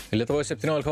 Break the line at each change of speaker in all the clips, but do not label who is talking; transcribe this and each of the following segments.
Lietuvoje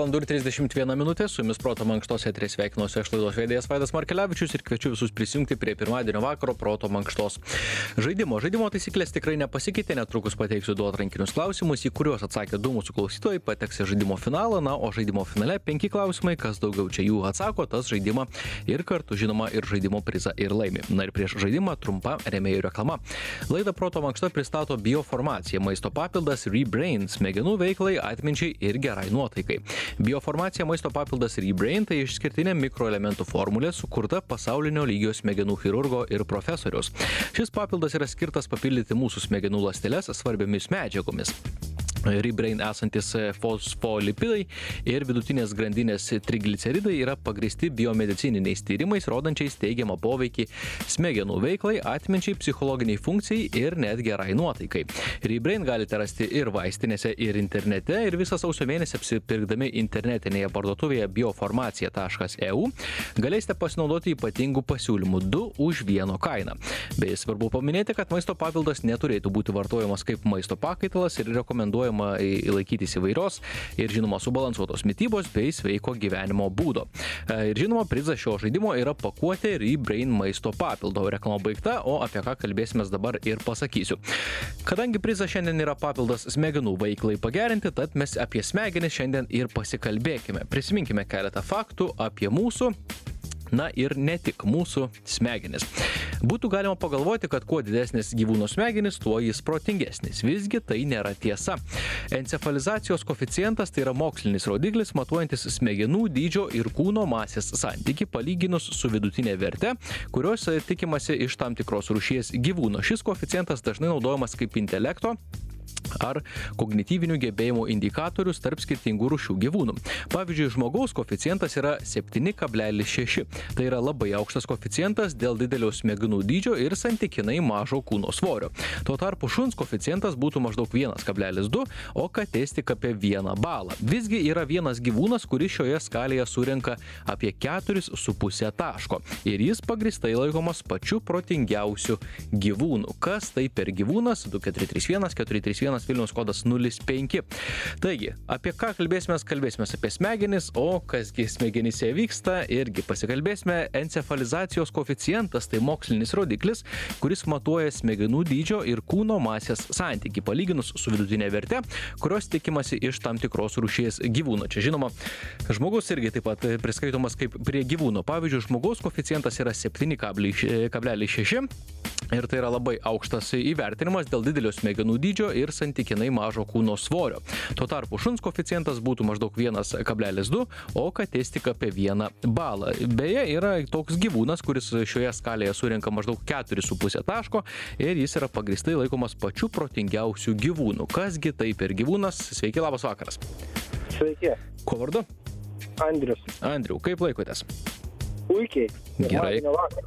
17:31 minutė, su jumis Proto mankštos eteryje sveikinuosi aš laidos vedėjas Vaidas Markelevičius ir kviečiu visus prisijungti prie pirmadienio vakaro Proto mankštos žaidimo. Žaidimo taisyklės tikrai nepasikeitė, netrukus pateiksiu du atrankinius klausimus, į kuriuos atsakė du mūsų klausytojai, pateks į žaidimo finalą, o žaidimo finale 5 klausimai, kas daugiau čia jų atsako, tas žaidimą ir kartu žinoma ir žaidimo prizą ir laimi. Na ir prieš žaidimą trumpa rėmėjų reklama. Laidą Proto mankšta pristato bioformacija, maisto papildas Rebrain, smegenų veiklai, atminčiai ir gerai nuotaikai. Bioformacija maisto papildas Rebrain tai išskirtinė mikroelementų formulė sukurta pasaulinio lygio smegenų chirurgo ir profesoriaus. Šis papildas yra skirtas papildyti mūsų smegenų ląsteles svarbiomis medžiagomis. Rebrain esantis fosfolipidai ir vidutinės grandinės trigliceridai yra pagristi biomedicininiais tyrimais, rodančiais teigiamą poveikį smegenų veiklai, atminčiai, psichologiniai funkcijai ir net gerai nuotaikai. Rebrain galite rasti ir vaistinėse, ir internete, ir visą sausio mėnesį apsipirkdami internetinėje parduotuvėje bioformacija.eu galėsite pasinaudoti ypatingų pasiūlymų 2 už 1 kainą. Bei svarbu paminėti, kad maisto papildas neturėtų būti vartojamas kaip maisto pakaitalas ir rekomenduojama laikytis įvairios ir žinoma subalansuotos mitybos bei sveiko gyvenimo būdo. Ir žinoma, prizas šio žaidimo yra pakuotė Rebrain maisto papildo. Reklama baigta, o apie ką kalbėsime dabar ir pasakysiu. Kadangi prizas šiandien yra papildas smegenų veiklai pagerinti, tad mes apie smegenis šiandien ir pasikalbėkime. Prisiminkime keletą faktų apie mūsų, na ir ne tik mūsų smegenis. Būtų galima pagalvoti, kad kuo didesnis gyvūno smegenis, tuo jis protingesnis. Visgi tai nėra tiesa. Encefalizacijos koeficientas tai yra mokslinis rodiklis, matuojantis smegenų dydžio ir kūno masės santykį palyginus su vidutinė verte, kurios tikimasi iš tam tikros rūšies gyvūno. Šis koeficientas dažnai naudojamas kaip intelekto ar kognityvinių gebėjimų indikatorius tarp skirtingų rūšių gyvūnų. Pavyzdžiui, žmogaus koeficientas yra 7,6. Tai yra labai aukštas koeficientas dėl didelio smegenų dydžio ir santykinai mažo kūno svorio. Tuo tarpu šuns koeficientas būtų maždaug 1,2, o katės tik apie 1 balą. Visgi yra vienas gyvūnas, kuris šioje skalėje surenka apie 4,5 taško. Ir jis pagristai laikomas pačiu protingiausiu gyvūnu. Kas tai per gyvūnas? 2431 431 Vilniaus kodas 05. Taigi, apie ką kalbėsime apie smegenis, o kasgi smegenyse vyksta, irgi pasikalbėsime. Encefalizacijos koeficientas tai mokslinis rodiklis, kuris matuoja smegenų dydžio ir kūno masės santykį palyginus su vidutinė verte, kurios tikimasi iš tam tikros rūšies gyvūno. Čia žinoma, žmogus irgi taip pat priskaitomas kaip prie gyvūno. Pavyzdžiui, žmogaus koeficientas yra 7,6. Ir tai yra labai aukštas įvertinimas dėl didelio smegenų dydžio ir santykinai mažo kūno svorio. Tuo tarpu šuns koeficientas būtų maždaug 1,2, o katės tik apie 1 balą. Beje, yra toks gyvūnas, kuris šioje skalėje surenka maždaug 4,5 taško ir jis yra pagristai laikomas pačiu protingiausiu gyvūnu. Kasgi tai per gyvūnas? Sveiki, labas vakaras.
Sveiki.
Kuo vardu?
Andrius.
Andriu, kaip laikotės?
Puikiai.
Gerai.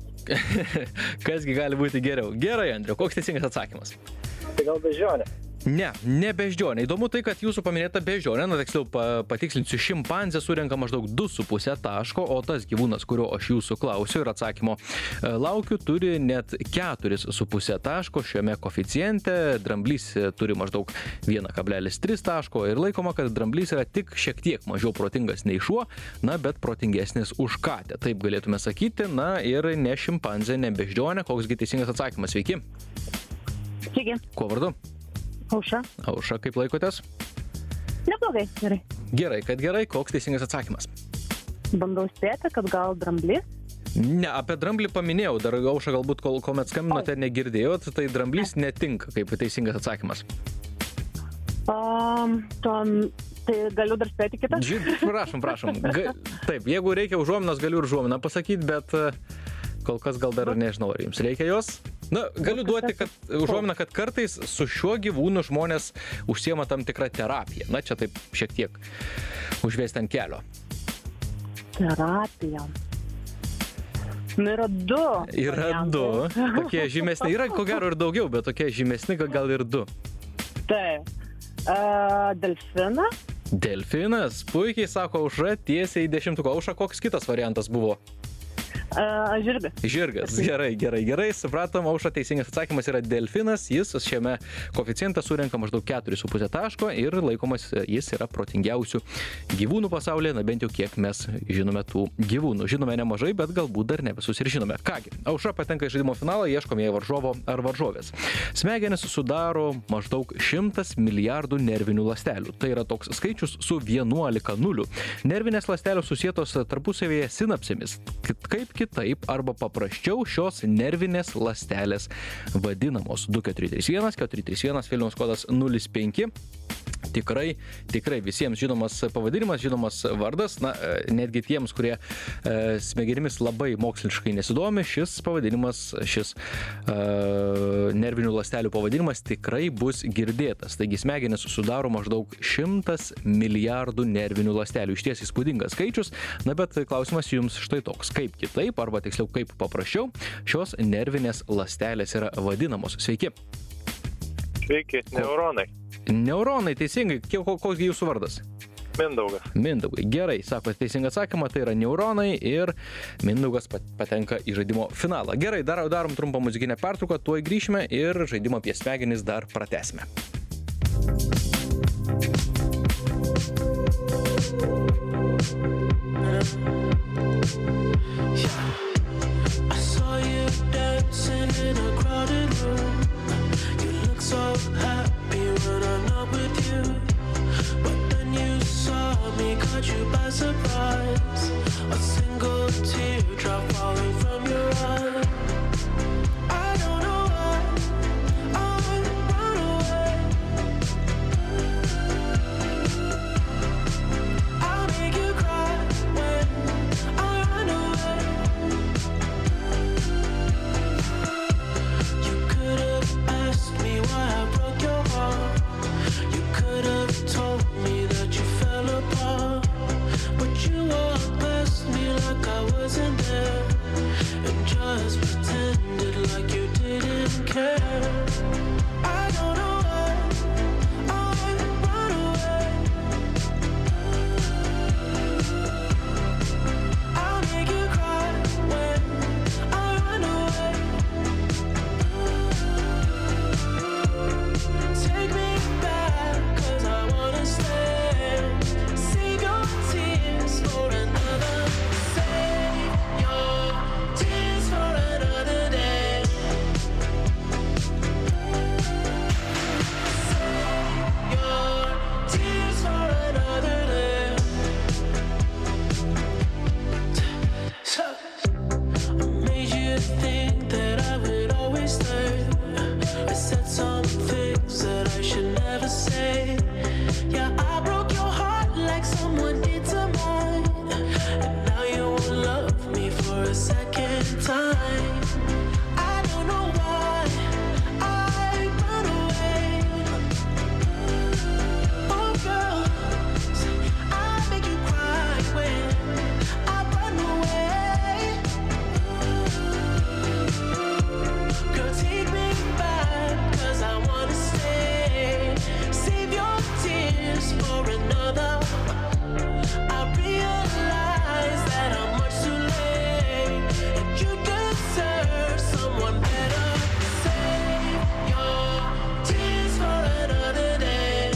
Kasgi gali būti geriau? Gerai, Andriu, koks teisingas atsakymas?
Tai gal beždžionė?
Ne beždžionė. Įdomu tai, kad jūsų paminėta beždžionė, tiksliau patikslinsiu, šimpanzė surenka maždaug 2,5 taško, o tas gyvūnas, kurio aš jūsų klausiu ir atsakymo laukiu, turi net 4,5 taško šiame koeficiente. Dramblys turi maždaug 1,3 taško ir laikoma, kad dramblys yra tik šiek tiek mažiau protingas nei šuo, bet protingesnis už katę. Taip galėtume sakyti, ir ne šimpanzė, ne beždžionė. Koksgi teisingas atsakymas? Sveiki.
Sveiki.
Kuo vardu?
Aušra.
Aušra, kaip laikotės?
Neblogai, gerai.
Gerai, kad gerai. Koks teisingas atsakymas?
Bandau spėti, kad gal dramblys.
Ne, apie dramblį paminėjau. Dar Aušra galbūt, kol met skambinote, negirdėjot, tai dramblys netinka kaip teisingas atsakymas.
Tai galiu dar spėti kitą?
Prašom. Taip, jeigu reikia užuominos, galiu ir užuominą pasakyti, bet kol kas gal dar nežinau, ar jums reikia jos. Galiu duoti užuominą, kad kartais su šiuo gyvūnu žmonės užsiema tam tikrą terapiją. Čia taip šiek tiek užvesti ant kelio.
Terapija. Yra 2.
Yra 2. Tokie žymesni. Yra ko gero ir daugiau, bet tokie žymesni gal ir 2.
Taip. Delfinas.
Delfinas. Puikiai sako Aušra, tiesiai į 10. Aušra, koks kitas variantas buvo?
Žirgas.
Žirgas. Gerai. Supratom, Aušra, teisingas atsakymas yra delfinas. Jis šiame koeficiente surenka maždaug 4,5 taško ir laikomas jis yra protingiausių gyvūnų pasaulyje, na bent jau kiek mes žinome tų gyvūnų. Žinome nemažai, bet galbūt dar ne visus ir žinome. Kągi, Aušra patenka į žaidimo finalą, ieškome jai varžovo ar varžovės. Smegenys sudaro maždaug 100 milijardų nervinių ląstelių. Tai yra toks skaičius su 11 nulių. Nervinės ląstelių susietos tarpusavėje sinapsėmis. Kaip kitaip arba paprasčiau šios nervinės ląstelės vadinamos. 2431 431 Vilniaus kodas 05. Tikrai visiems žinomas pavadinimas, žinomas vardas. Na, netgi tiems, kurie smegenimis labai moksliškai nesidomi, šis pavadinimas, nervinių ląstelių pavadinimas tikrai bus girdėtas. Taigi smegenis sudaro maždaug 100 milijardų nervinių ląstelių. Išties įspūdingas skaičius. Na, bet klausimas jums štai toks. Kaip kitaip, arba tiksliau kaip paprasčiau, šios nervinės ląstelės yra vadinamos. Sveiki.
Sveiki, neuronai.
Neuronai, teisingai. Koks jūsų vardas? Mindaugai. Gerai, sako teisingą atsakymą, tai yra neuronai ir Mindaugas patenka į žaidimo finalą. Gerai, darom trumpą muzikinę pertrauką, tuoj grįšime ir žaidimą apie smegenis dar pratęsime.
I saw you dancing in a crowded room. You look so happy when I'm not with you. But then you saw me, caught you by surprise. A single teardrop falling from your eye. I don't know why I run away. I'll make you cry when I run away. You could have asked me why I broke your heart. You could have told me that you fell apart. But you walked past me like I wasn't there, and just pretended like you didn't care. I don't know why I run away. I'll make you cry when I run away. Take me back, 'cause I wanna stay. Save your tears for another. Save your tears for another day. Save your tears for another day. So I made you think that I would always stay. I said some things that I should never say. Yeah, I broke your heart like someone did to mine. And now you won't love me for a second time. I don't know why I run away. Oh girl, I make you cry when I run away. Girl, take me back, 'cause I wanna stay. Save your tears for another. I realize that I'm much too late, and you deserve someone better. Save your tears for another day.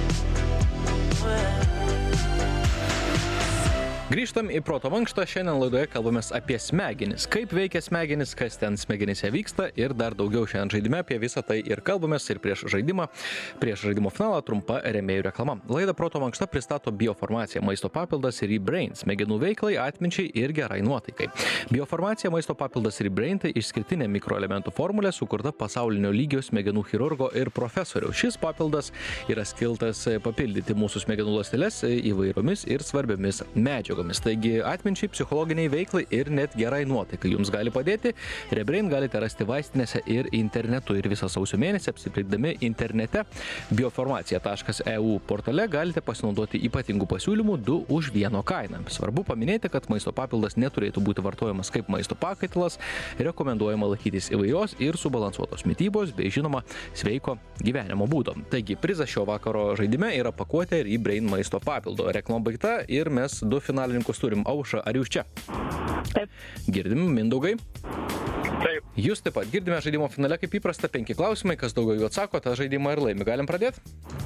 Grįžtam į proto mankštą, šiandien laidoje kalbamės apie smegenis. Kaip veikia smegenis, kas ten smegenyse vyksta ir dar daugiau šiandien žaidime apie visą tai ir kalbamės ir prieš žaidimo finalą trumpa rėmėjų reklama. Laida Proto mankšta pristato bioformaciją, maisto papildas Rebrain, smegenų veiklai, atminčiai ir gerai nuotaikai. Bioformacija, maisto papildas Rebrain tai išskirtinė mikroelementų formulė sukurta pasaulinio lygio smegenų chirurgo ir profesoriaus. Šis papildas yra skirtas papildyti mūsų smegenų ląsteles įvairiomis ir svarbiomis medžiagomis. Taigi atminčiai, psichologiniai veiklai ir net gerai nuotaikai jums gali padėti. Rebrain galite rasti vaistinėse ir internetu. Ir visą sausio mėnesį apsipirkdami internete bioformacija.eu portale galite pasinaudoti ypatingų pasiūlymų 2 už 1 kainą. Svarbu paminėti, kad maisto papildas neturėtų būti vartojamas kaip maisto pakaitalas. Rekomenduojama laikytis įvairios ir subalansuotos mitybos bei žinoma sveiko gyvenimo būdo. Taigi prizas šio vakaro žaidime yra pakuotė Rebrain maisto papildo. Reklama baigta ir mes 2 finalininkus turim. Aušra, ar jūs čia?
Taip.
Girdim, Mindaugai.
Taip.
Jūs taip pat girdime žaidimo finale, kaip įprasta, 5 klausimai, kas daugiau jų atsako, tą žaidimą ir laimi. Galim pradėti?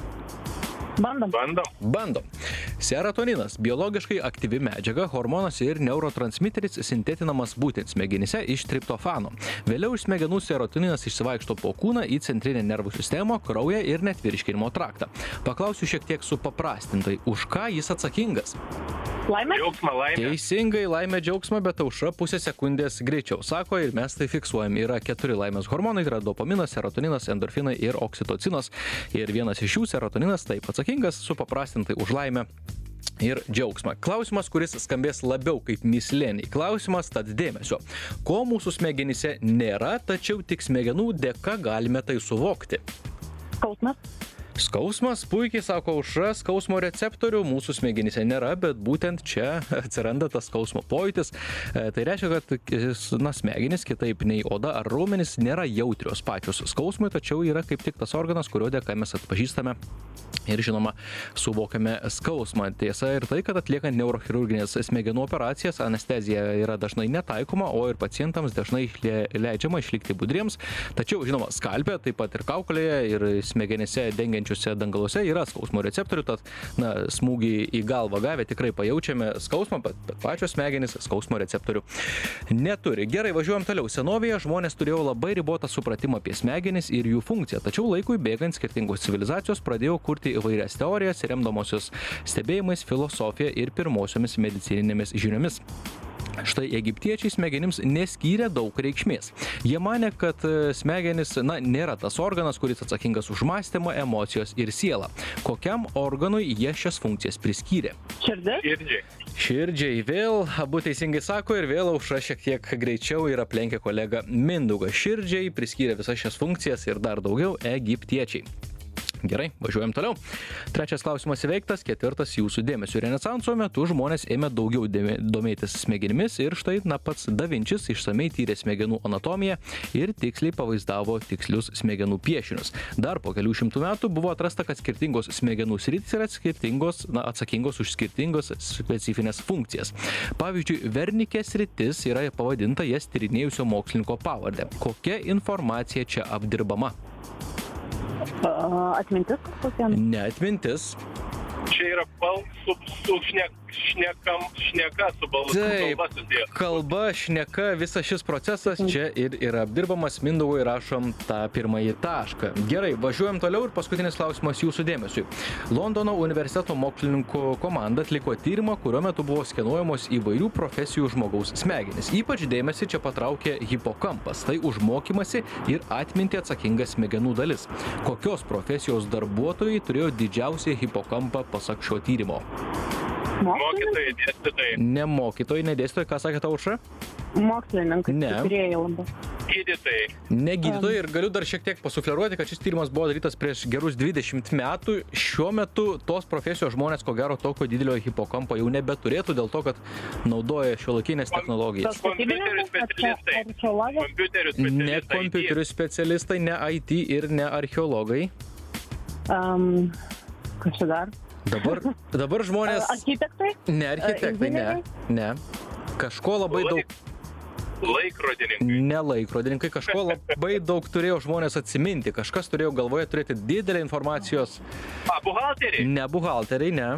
Bandom.
Bandom. Serotoninas – biologiškai aktyvi medžiaga, hormonas ir neurotransmiteris sintetinamas būtent smegenyse iš triptofano. Vėliau iš smegenų serotoninas išsivaikšto po kūną į centrinę nervų sistemą, kraują ir net virškinimo traktą. Paklausiu šiek tiek supaprastintai, už ką jis atsakingas?
Laimė?
Džiaugsmą, laimę.
Teisingai, laimė džiaugsmą, bet Aušra pusę sekundės greičiau sako ir mes tai fiksuojam. Yra 4 laimės hormonai, tai yra dopaminas, serotoninas, endorfinai ir oksitocinas. Ir vienas iš jų, serotoninas, taip atsakingas supaprastintai už laimę ir džiaugsmą. Klausimas, kuris skambės labiau kaip mįslė. Klausimas, tad dėmesio. Ko mūsų smegenyse nėra, tačiau tik smegenų dėka galime tai suvokti?
Skausmas?
Skausmas, puikiai sako Aušra, skausmo receptorių mūsų smegenyse nėra, bet būtent čia atsiranda tas skausmo pojūtis. Tai reiškia, kad smegenys, kitaip nei oda ar raumenys, nėra jautrios pačios skausmui, tačiau yra kaip tik tas organas, kurio dėka mes atpažįstame ir, žinoma, suvokiame skausmą. Tiesa ir tai, kad atliekant neurochirurginės smegenų operacijas, anestezija yra dažnai netaikoma, o ir pacientams dažnai leidžiama išlikti budriems. Tačiau, žinoma, skalpė, taip pat ir kaukolėje ir smegenyse dengiančiuose dangaluose yra skausmo receptorių, tad smūgį į galvą gavę tikrai pajaučiame skausmą, bet pačios smegenys skausmo receptorių neturi. Gerai, važiuojam toliau. Senovėje žmonės turėjo labai ribotą supratimą apie smegenis ir jų funkciją, tačiau laikui bėgant skirtingos civilizacijos pradėjo kurti įvairias teorijas, remdamosios stebėjimais, filosofija ir pirmosiomis medicininėmis žiniomis. Štai egiptiečiai smegenims neskyrė daug reikšmės. Jie manė, kad smegenis, nėra tas organas, kuris atsakingas už mąstymą, emocijos ir sielą. Kokiam organui jie šias funkcijas priskyrė?
Širdžiai?
Širdžiai vėl, abu teisingai sako ir vėl Aušra šiek tiek greičiau ir aplenkė kolegą Mindaugą. Širdžiai priskyrė visas šias funkcijas ir dar daugiau egiptiečiai. Gerai, važiuojam toliau. 3 klausimas įveiktas, 4 jūsų dėmesio. Renesanso metu žmonės ėmė daugiau domėtis smegenimis ir štai pats Da Vinčis išsamei tyrė smegenų anatomiją ir tiksliai pavaizdavo tikslius smegenų piešinius. Dar po kelių šimtų metų buvo atrasta, kad skirtingos smegenų sritys yra atsakingos už skirtingos specifines funkcijas. Pavyzdžiui, Wernicke sritis yra pavadinta jas tyrinėjusio mokslininko pavarde. Kokia informacija čia apdirbama?
Atmintis kažkokia?
Ne atmintis.
Čia yra šneka su balsu.
Taip, kalba, šneka, visas šis procesas čia ir yra apdirbamas. Mindaugui rašom tą pirmąjį tašką. Gerai, važiuojam toliau ir paskutinis klausimas jūsų dėmesiui. Londono universiteto mokslininkų komanda atliko tyrimą, kurio metu buvo skenuojamos įvairių profesijų žmogaus smegenys. Ypač dėmesį čia patraukė hipokampas, tai už mokymasi ir atmintį atsakinga smegenų dalis. Kokios profesijos darbuotojai turėjo didžiausią hipokampą pasak šio tyrimo?
Mokytojai, dėstytojai.
Ne mokytojai, ne dėstytojai, ką sakė Aušra?
Mokslininkai.
Ne.
Gydytojai.
Ne gydytojai ir galiu dar šiek tiek pasufleruoti, kad šis tyrimas buvo darytas prieš gerus 20 metų. Šiuo metu tos profesijos žmonės, ko gero, tokio didelio hipokampo jau nebeturėtų dėl to, kad naudoja šiuolaikinės technologijas.
Kompiuterių specialistai.
Ne kompiuterių specialistai, ne IT ir ne archeologai.
Kas čia dar?
Dabar žmonės...
Architektai?
Ne architektai, ne. Kažko labai daug...
Laikrodininkai.
Ne laikrodininkai, kažko labai daug turėjo žmonės atsiminti. Kažkas turėjo galvoje turėti didelę informacijos...
Buhalteriai?
Ne buhalteriai, ne.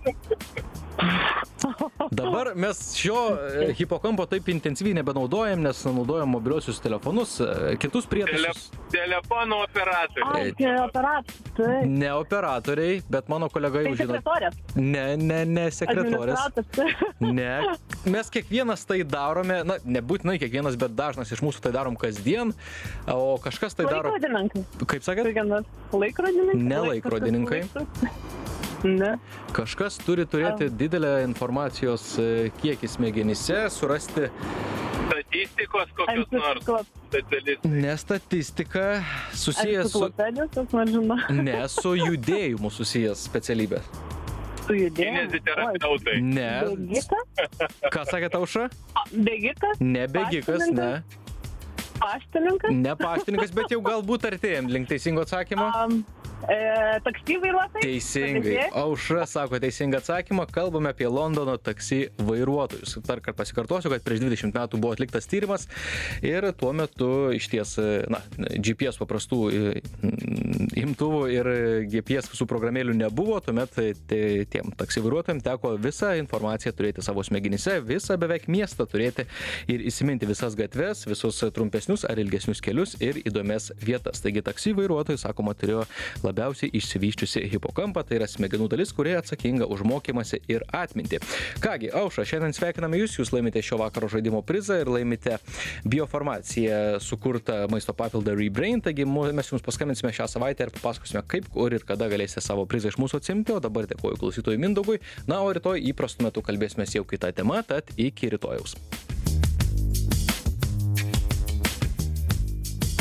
Dabar mes šio hipokampo taip intensyviai nebenaudojam, nes naudojam mobiliuosius telefonus, kitus prietaisus.
Telefonų operatoriai.
Operatoriai.
Ne operatoriai, bet mano kolega jau žino.
Sekretorės.
Ne sekretorės. Ne. Mes kiekvienas tai darome, nebūtinai kiekvienas, bet dažnas iš mūsų tai darom kasdien, o kažkas tai daro...
Laikrodininkai.
Kaip sakėt?
Laikrodininkai.
Ne laikrodininkai.
Ne.
Kažkas turi turėti didelę informacijos kiekį smegenyse, surasti...
Statistikos kokios nors specialistai.
Ne statistika, susijęs su... Ne, su judėjimu susijęs specialybė.
Su judėjimu?
Kineziterapeutai.
Ne.
Bėgikas?
Ką sakė Aušra?
Bėgikas?
Ne bėgikas, ne.
Paštininkas?
Ne paštininkas, bet jau galbūt artėjom link teisingo atsakymo.
Taksi vairuotojai?
Teisingai. Aušra sako teisingą atsakymą. Kalbame apie Londono taksi vairuotojus. Dar kartą pasikartosiu, kad prieš 20 metų buvo atliktas tyrimas ir tuo metu išties, GPS paprastų imtuvų ir GPS visų programėlių nebuvo. Tuomet tiem taksi vairuotojams teko visą informaciją turėti savo smegenyse, visą beveik miestą turėti ir įsiminti visas gatves, visus trumpesnius ar ilgesnius kelius ir įdomias vietas. Taigi taksi vairuotojai, sakoma, turėjo labiausiai išsivyščiusi hipokampą, tai yra smegenų dalis, kurie atsakinga už mokymąsi ir atmintį. Kągi, Aušra, šiandien sveikiname jūs laimite šio vakaro žaidimo prizą ir laimite biofarmaciją sukurtą maisto papildą Rebrain, taigi mes jums paskambinsime šią savaitę ir papasakosime, kaip, kur ir kada galėsite savo prizą iš mūsų atsimti, o dabar dėkoju klausytojui Mindaugui, na, o rytoj įprastu metu kalbėsime jau kitą temą, tad iki rytojaus.